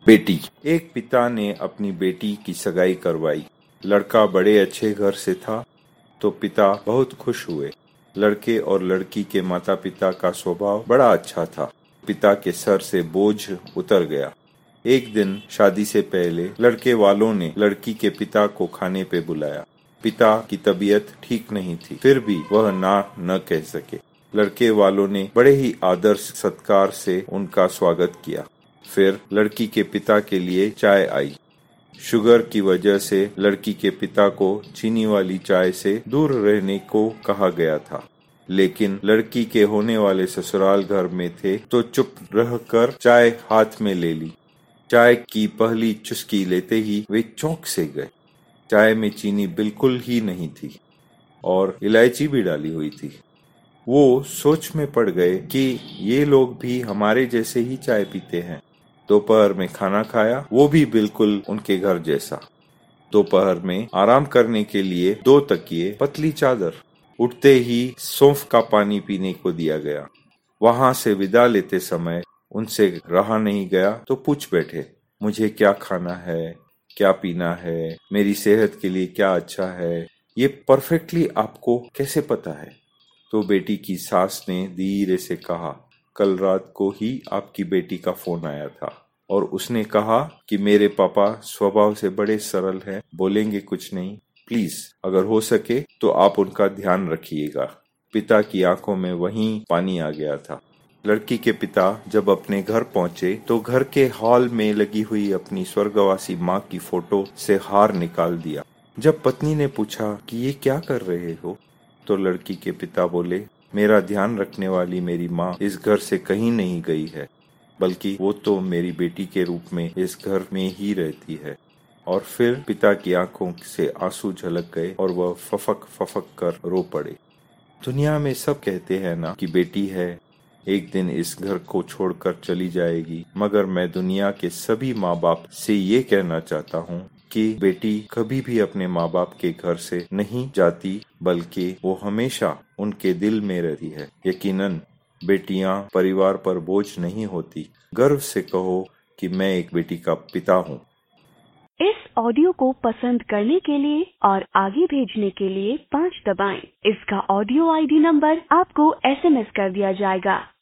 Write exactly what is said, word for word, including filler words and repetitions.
बेटी। एक पिता ने अपनी बेटी की सगाई करवाई। लड़का बड़े अच्छे घर से था तो पिता बहुत खुश हुए। लड़के और लड़की के माता पिता का स्वभाव बड़ा अच्छा था। पिता के सर से बोझ उतर गया। एक दिन शादी से पहले लड़के वालों ने लड़की के पिता को खाने पे बुलाया। पिता की तबीयत ठीक नहीं थी, फिर भी वह ना न कह सके। लड़के वालों ने बड़े ही आदर सत्कार से उनका स्वागत किया। फिर लड़की के पिता के लिए चाय आई। शुगर की वजह से लड़की के पिता को चीनी वाली चाय से दूर रहने को कहा गया था, लेकिन लड़की के होने वाले ससुराल घर में थे तो चुप रहकर चाय हाथ में ले ली। चाय की पहली चुस्की लेते ही वे चौंक से गए। चाय में चीनी बिल्कुल ही नहीं थी और इलायची भी डाली हुई थी। वो सोच में पड़ गए कि ये लोग भी हमारे जैसे ही चाय पीते हैं। दोपहर में खाना खाया, वो भी बिल्कुल उनके घर जैसा। दोपहर में आराम करने के लिए दो तकिए, पतली चादर। उठते ही सौंफ का पानी पीने को दिया गया। वहां से विदा लेते समय उनसे रहा नहीं गया तो पूछ बैठे, मुझे क्या खाना है, क्या पीना है, मेरी सेहत के लिए क्या अच्छा है, ये परफेक्टली आपको कैसे पता है? तो बेटी की सास ने धीरे से कहा, कल रात को ही आपकी बेटी का फोन आया था और उसने कहा कि मेरे पापा स्वभाव से बड़े सरल हैं, बोलेंगे कुछ नहीं, प्लीज अगर हो सके तो आप उनका ध्यान रखिएगा। पिता की आंखों में वहीं पानी आ गया था। लड़की के पिता जब अपने घर पहुंचे तो घर के हॉल में लगी हुई अपनी स्वर्गवासी माँ की फोटो से हार निकाल दिया। जब पत्नी ने पूछा कि ये क्या कर रहे हो, तो लड़की के पिता बोले, मेरा ध्यान रखने वाली मेरी माँ इस घर से कहीं नहीं गई है, बल्कि वो तो मेरी बेटी के रूप में इस घर में ही रहती है। और फिर पिता की आंखों से आंसू झलक गए और वह फफक फफक कर रो पड़े। दुनिया में सब कहते हैं ना कि बेटी है, एक दिन इस घर को छोड़कर चली जाएगी, मगर मैं दुनिया के सभी माँ बाप से ये कहना चाहता हूँ कि बेटी कभी भी अपने माँ बाप के घर से नहीं जाती, बल्कि वो हमेशा उनके दिल में रहती है। यकीनन बेटियां परिवार पर बोझ नहीं होती। गर्व से कहो कि मैं एक बेटी का पिता हूँ। इस ऑडियो को पसंद करने के लिए और आगे भेजने के लिए पाँच दबाएं। इसका ऑडियो आईडी नंबर आपको एसएमएस कर दिया जाएगा।